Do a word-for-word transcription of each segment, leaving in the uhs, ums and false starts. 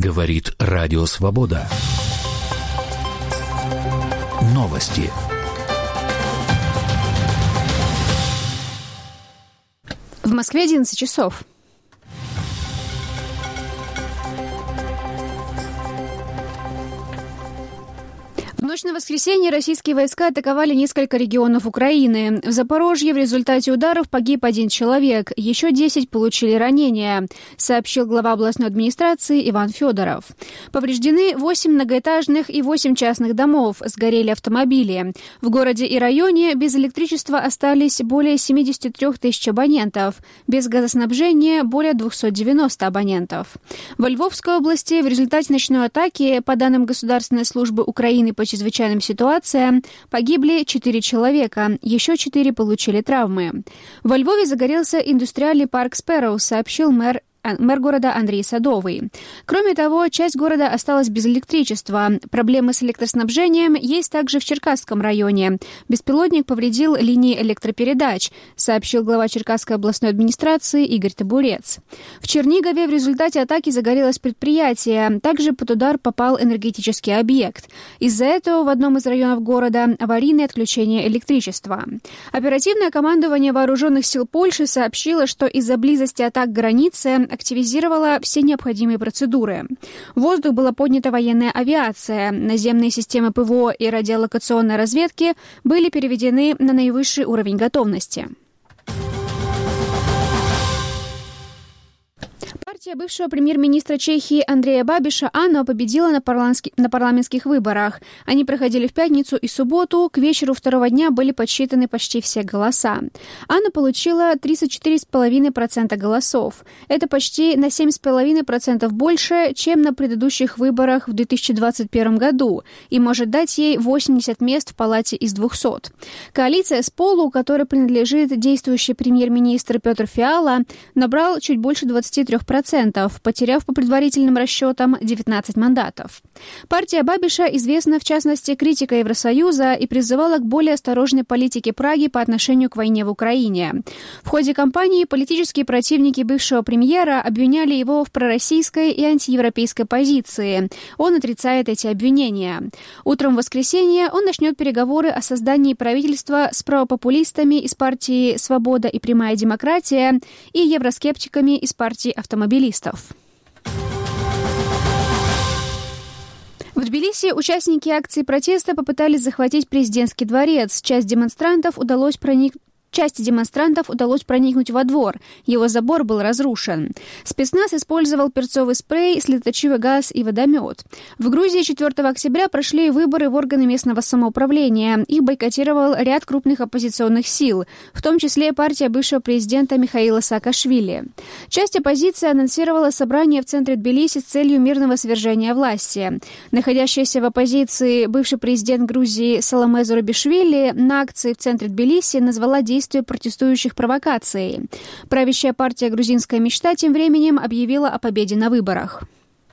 Говорит Радио Свобода. Новости. В Москве одиннадцать часов. В ночь на воскресенье российские войска атаковали несколько регионов Украины. В Запорожье в результате ударов погиб один человек, еще десять получили ранения, сообщил глава областной администрации Иван Федоров. Повреждены восемь многоэтажных и восемь частных домов, сгорели автомобили. В городе и районе без электричества остались более семьдесят три тысячи абонентов, без газоснабжения более двести девяносто абонентов. Во Львовской области в результате ночной атаки, по данным Государственной службы Украины по чрезвычайным ситуациям, погибли четыре человека, еще четыре получили травмы. Во Львове загорелся индустриальный парк Спэроу, сообщил мэр Мэр города Андрей Садовый. Кроме того, часть города осталась без электричества. Проблемы с электроснабжением есть также в Черкасском районе. Беспилотник повредил линии электропередач, сообщил глава Черкасской областной администрации Игорь Табурец. В Чернигове в результате атаки загорелось предприятие. Также под удар попал энергетический объект. Из-за этого в одном из районов города аварийное отключение электричества. Оперативное командование Вооруженных сил Польши сообщило, что из-за близости атак к границе активизировала все необходимые процедуры. В воздух была поднята военная авиация. Наземные системы ПВО и радиолокационной разведки были переведены на наивысший уровень готовности. Партия бывшего премьер-министра Чехии Андрея Бабиша Анна победила на, парламентски... на парламентских выборах. Они проходили в пятницу и субботу. К вечеру второго дня были подсчитаны почти все голоса. Анна получила тридцать четыре целых пять десятых процента голосов. Это почти на семь целых пять десятых процента больше, чем на предыдущих выборах в две тысячи двадцать первом году, и может дать ей восемьдесят мест в палате из двухсот. Коалиция Сполу, которой принадлежит действующий премьер-министр Петр Фиала, набрал чуть больше двадцати трёх процентов, потеряв по предварительным расчетам девятнадцать мандатов. Партия Бабиша известна, в частности, критикой Евросоюза и призывала к более осторожной политике Праги по отношению к войне в Украине. В ходе кампании политические противники бывшего премьера обвиняли его в пророссийской и антиевропейской позиции. Он отрицает эти обвинения. Утром в воскресенье он начнет переговоры о создании правительства с правопопулистами из партии «Свобода и прямая демократия» и евроскептиками из партии автомобилистов. В Тбилиси участники акции протеста попытались захватить президентский дворец. Часть демонстрантов удалось проникнуть Части демонстрантов удалось проникнуть во двор. Его забор был разрушен. Спецназ использовал перцовый спрей, слезоточивый газ и водомет. В Грузии четвёртого октября прошли выборы в органы местного самоуправления. Их бойкотировал ряд крупных оппозиционных сил, в том числе партия бывшего президента Михаила Саакашвили. Часть оппозиции анонсировала собрание в центре Тбилиси с целью мирного свержения власти. Находящийся в оппозиции бывший президент Грузии Саломе Зурабишвили на акции в центре Тбилиси назвала действия протестующих провокацией. Правящая партия «Грузинская мечта» тем временем объявила о победе на выборах.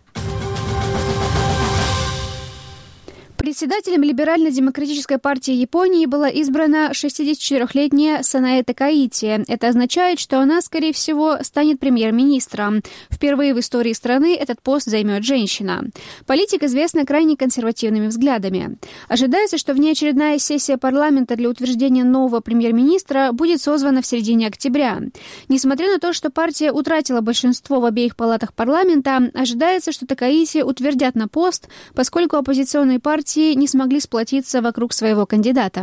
Председателем Либерально-демократической партии Японии была избрана шестидесятичетырёхлетняя Санае Такаити. Это означает, что она, скорее всего, станет премьер-министром. Впервые в истории страны этот пост займет женщина. Политик известна крайне консервативными взглядами. Ожидается, что внеочередная сессия парламента для утверждения нового премьер-министра будет созвана в середине октября. Несмотря на то, что партия утратила большинство в обеих палатах парламента, ожидается, что Такаити утвердят на пост, поскольку оппозиционные партии не смогли сплотиться вокруг своего кандидата.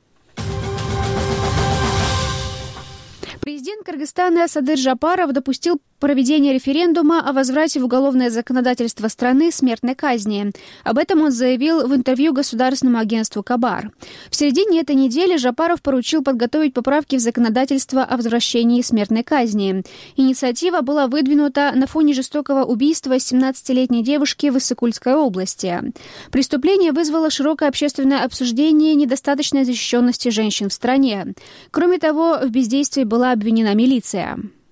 Президент Кыргызстана Садыр Жапаров допустил проведение референдума о возврате в уголовное законодательство страны смертной казни. Об этом он заявил в интервью государственному агентству «Кабар». В середине этой недели Жапаров поручил подготовить поправки в законодательство о возвращении смертной казни. Инициатива была выдвинута на фоне жестокого убийства семнадцатилетней девушки в Иссык-Кульской области. Преступление вызвало широкое общественное обсуждение недостаточной защищенности женщин в стране. Кроме того, в бездействии была обвинена милиция.